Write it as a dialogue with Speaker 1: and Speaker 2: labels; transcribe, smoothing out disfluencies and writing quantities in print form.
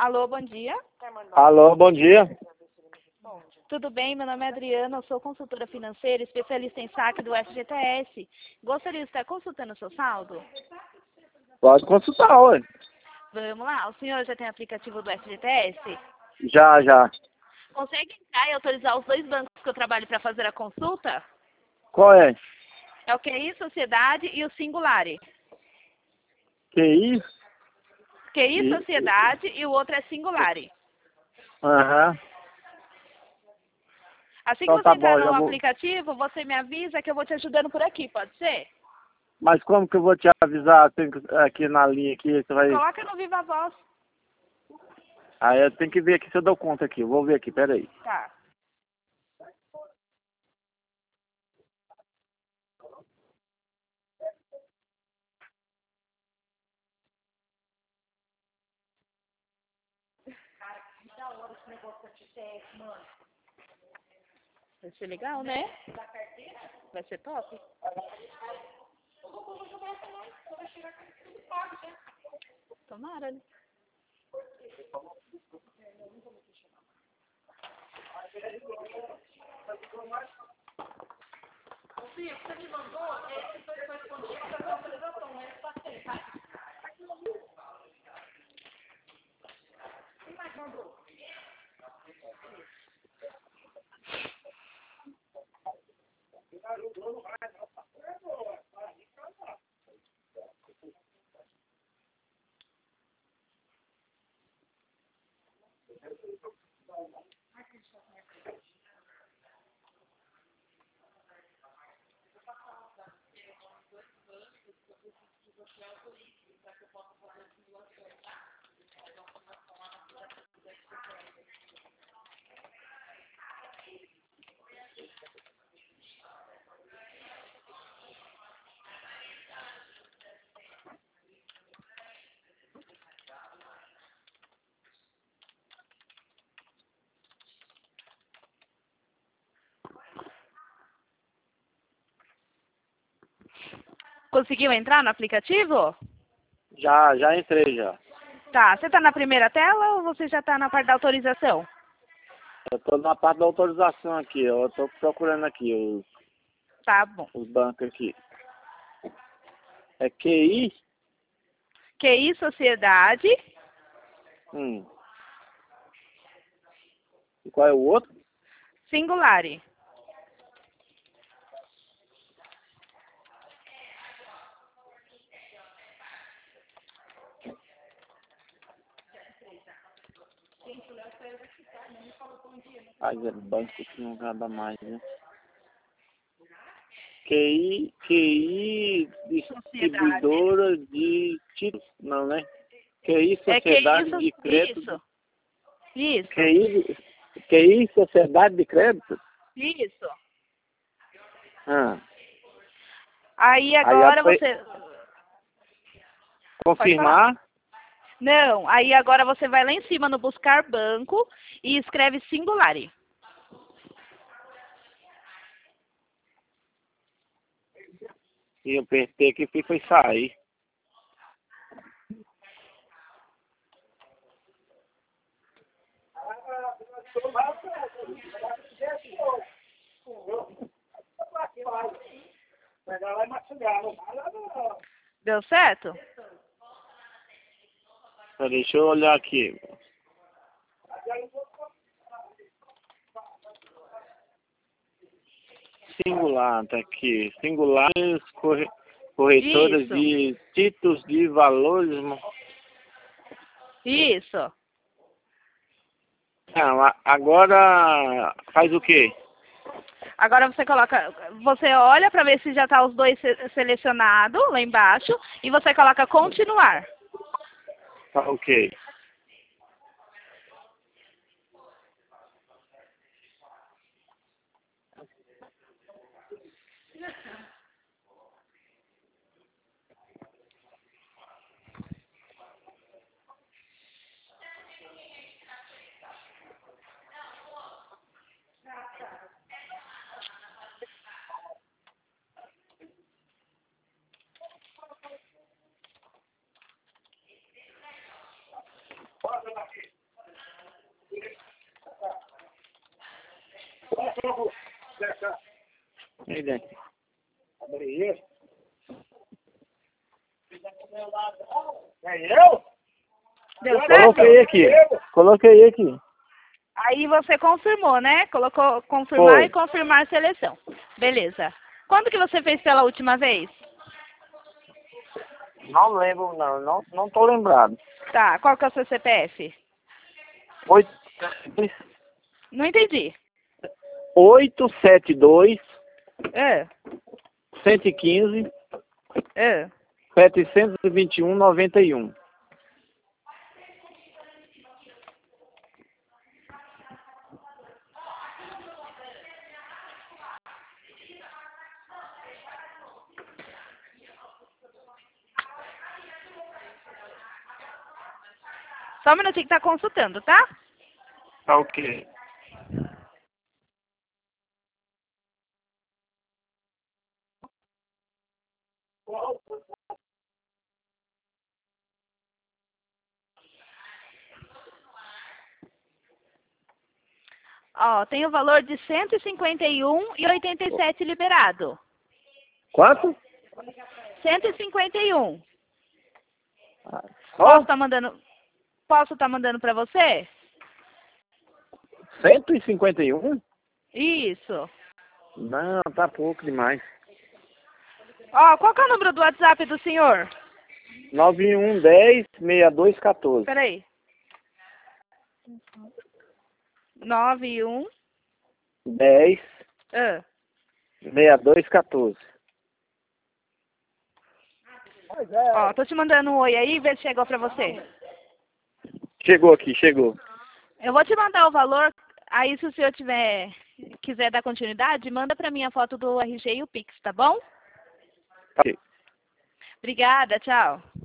Speaker 1: Alô, bom dia.
Speaker 2: Alô, bom dia.
Speaker 1: Tudo bem? Meu nome é Adriana, eu sou consultora financeira, especialista em saque do FGTS. Gostaria de estar consultando o seu saldo?
Speaker 2: Pode consultar, ué.
Speaker 1: Vamos lá, o senhor já tem aplicativo do FGTS?
Speaker 2: Já.
Speaker 1: Consegue entrar e autorizar os dois bancos que eu trabalho para fazer a consulta?
Speaker 2: Qual é?
Speaker 1: É o QI Sociedade e o Singulari.
Speaker 2: QI?
Speaker 1: QI Sociedade e o outro é Singulari.
Speaker 2: Aham.
Speaker 1: Assim que
Speaker 2: Então
Speaker 1: você
Speaker 2: tá
Speaker 1: entrar
Speaker 2: bom, já
Speaker 1: no
Speaker 2: vou.
Speaker 1: aplicativo, você me avisa que eu vou te ajudando por aqui, pode ser?
Speaker 2: Mas como que eu vou te avisar? Tem que- aqui na linha aqui, você vai.
Speaker 1: Coloca no Viva Voz.
Speaker 2: Aí eu tenho que ver aqui se eu dou conta aqui. Eu vou ver aqui, peraí.
Speaker 1: Tá. Vai ser legal, né? Vai ser top. Tomara, né? Conseguiu entrar no aplicativo?
Speaker 2: Já entrei já.
Speaker 1: Tá. Você tá na primeira tela ou você já tá na parte da autorização?
Speaker 2: Eu tô na parte da autorização aqui. Eu tô procurando aqui
Speaker 1: Tá bom.
Speaker 2: os bancos aqui. É QI?
Speaker 1: QI Sociedade.
Speaker 2: E qual é o outro?
Speaker 1: Singulari.
Speaker 2: Ah, é banco que não acaba mais, né? QI
Speaker 1: Sociedade.
Speaker 2: distribuidora de títulos, não, né? QI
Speaker 1: É QI
Speaker 2: Sociedade de Crédito.
Speaker 1: Isso.
Speaker 2: QI Sociedade de Crédito?
Speaker 1: Isso.
Speaker 2: Ah.
Speaker 1: Aí
Speaker 2: Aí
Speaker 1: agora você... Pode falar.
Speaker 2: confirmar.
Speaker 1: Não, aí agora você vai lá em cima no buscar banco e escreve Singulari.
Speaker 2: E eu apertei aqui e foi sair.
Speaker 1: Deu certo?
Speaker 2: Deixa eu olhar aqui. Singular, tá aqui. Singulares corretoras
Speaker 1: Isso.
Speaker 2: de títulos de valores.
Speaker 1: Isso.
Speaker 2: Não, agora faz o quê?
Speaker 1: Agora você olha para ver se já tá os dois selecionados lá embaixo e você coloca continuar.
Speaker 2: Tá ok. Aí dentro.
Speaker 3: É eu?
Speaker 1: Deu certo?
Speaker 2: Coloquei aqui. Coloquei aqui.
Speaker 1: Aí você confirmou, né? Colocou confirmar
Speaker 2: Foi.
Speaker 1: e confirmar a seleção. Beleza. Quando que você fez pela última vez?
Speaker 2: Não lembro, não tô lembrado.
Speaker 1: Tá, qual que é o seu CPF?
Speaker 2: 872
Speaker 1: Não entendi.
Speaker 2: 115
Speaker 1: Ah.
Speaker 2: 721 91.
Speaker 1: Só um minutinho que tá consultando, tá?
Speaker 2: Tá ok.
Speaker 1: Ó, tem o valor de 151,87 liberado.
Speaker 2: Quanto?
Speaker 1: 151.
Speaker 2: Só?
Speaker 1: Posso tá mandando para você?
Speaker 2: 151?
Speaker 1: Isso.
Speaker 2: Não, tá pouco demais.
Speaker 1: Ó, qual que é o número do WhatsApp do senhor?
Speaker 2: 9110 6214.
Speaker 1: Peraí. 91.
Speaker 2: 10
Speaker 1: Ah.
Speaker 2: 6214.
Speaker 1: Ó, tô te mandando um oi aí, vê se chegou pra você.
Speaker 2: Chegou aqui, chegou.
Speaker 1: Eu vou te mandar o valor, aí se o senhor quiser dar continuidade, manda pra mim a foto do RG e o Pix, tá bom?
Speaker 2: Ok.
Speaker 1: Obrigada, tchau.